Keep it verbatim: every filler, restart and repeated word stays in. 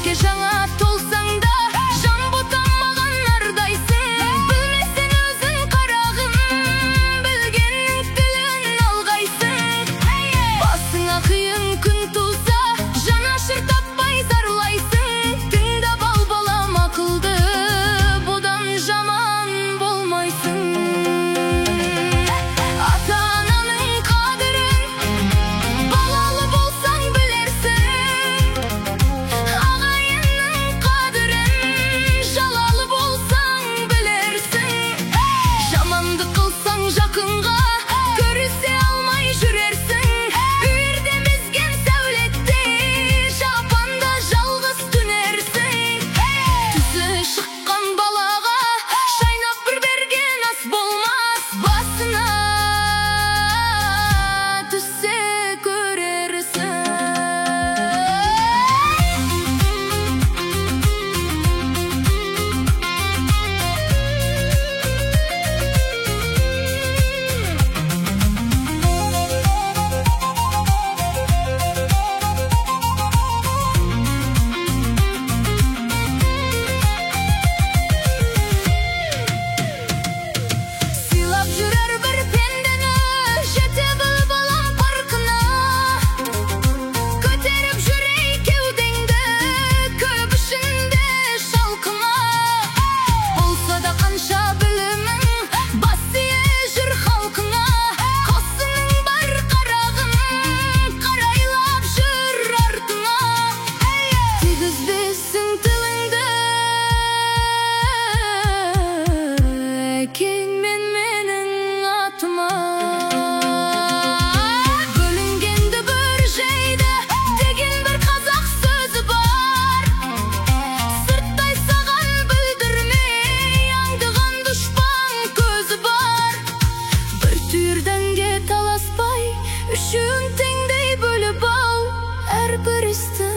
Сәтке жаңа толсаң да, жан ботамаған ардайсың. Білмесін өзің қарағым, білгеннің тілін алғайсың. Басыңа қиын күн туса, жанашыр таппай зарлайсың. Тыңдап ал балам ақылды, бұдан жаман болмайсың. Ата-ананың қадірін балалы болсаң білерсің. Ағайынның қадірін жалалы болсаң білерсің. Жаманды қылсаң жақынға, көрісе алмай жүрерсің. Үйірде мезген сәулетте, жапанда жалғыз түнерсің. Түсі шыққан балаға шайнап бір берген ас болмас. Басына түссе көрерсің. Сыйлап жүрер бір пендені, жете біл балам парқына. Көтеріп жүрей кеудеңді, көп ішінде шалқыма. Болса да қанша білімің, бас ие жүр халқыңа. Қосының бар қарағым, қарайлап жүр артыңа. Тигізбесін тіліңді, әкеңмен менің атыма. Бөлінгенді бір жейді деген бір қазақ сөзі бар. Сырттай саған білдірмей, аңдыған дұшпан көзі бар. Бір түйір дәнге таласпай, үшеуін теңдей бөліп ал. Әрбір істі